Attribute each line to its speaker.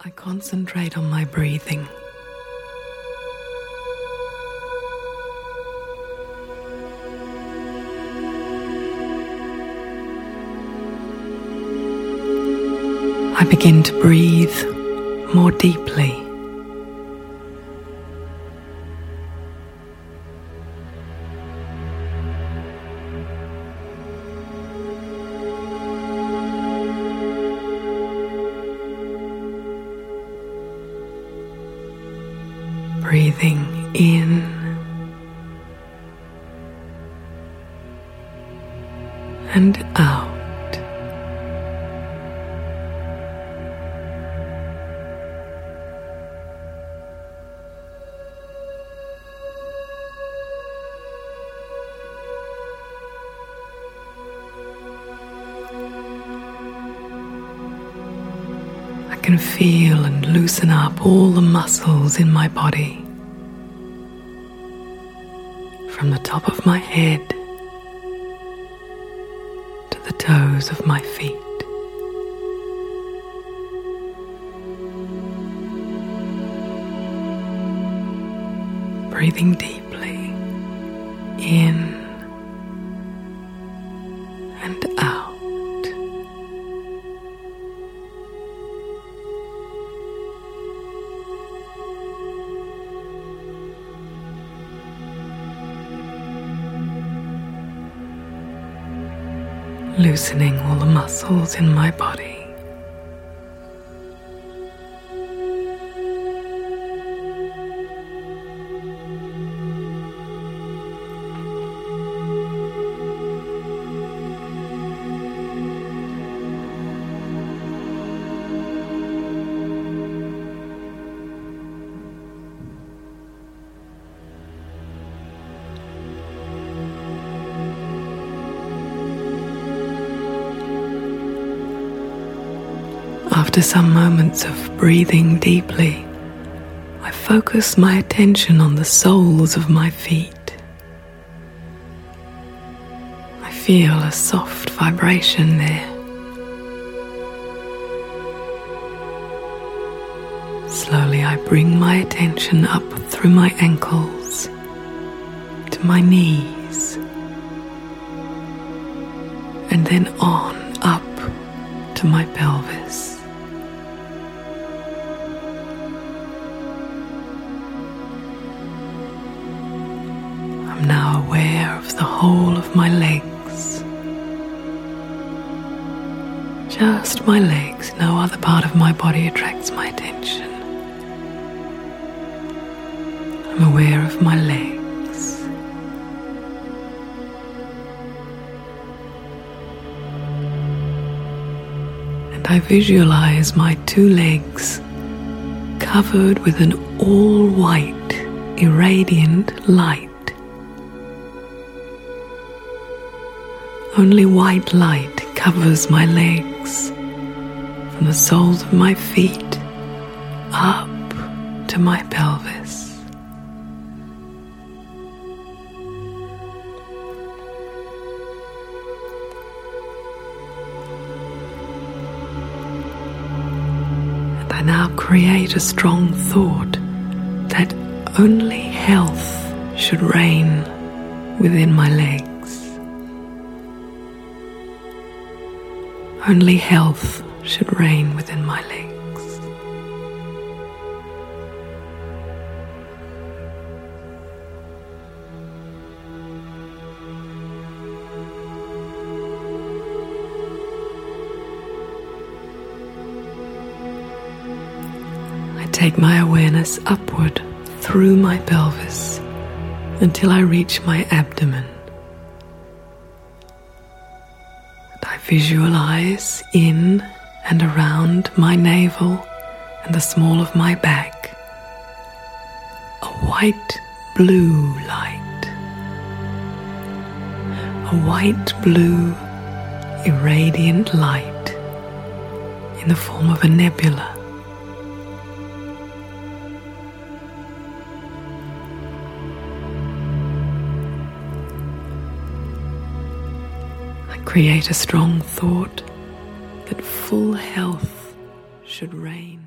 Speaker 1: I concentrate on my breathing. I begin to breathe more deeply. Breathing in and out. I can feel and loosen up all the muscles in my body, from the top of my head to the toes of my feet. Breathing deeply in and out. Loosening all the muscles in my body. After some moments of breathing deeply, I focus my attention on the soles of my feet. I feel a soft vibration there. Slowly I bring my attention up through my ankles to my knees, and then on up to my pelvis. I'm now aware of the whole of my legs. Just my legs, no other part of my body attracts my attention. I'm aware of my legs. And I visualize my two legs covered with an all-white, irradiant light. Only white light covers my legs, from the soles of my feet up to my pelvis. And I now create a strong thought that only health should reign within my legs. Only health should reign within my legs. I take my awareness upward through my pelvis until I reach my abdomen. Visualize in and around my navel and the small of my back a white-blue light, a white-blue irradiant light in the form of a nebula. Create a strong thought that full health should reign.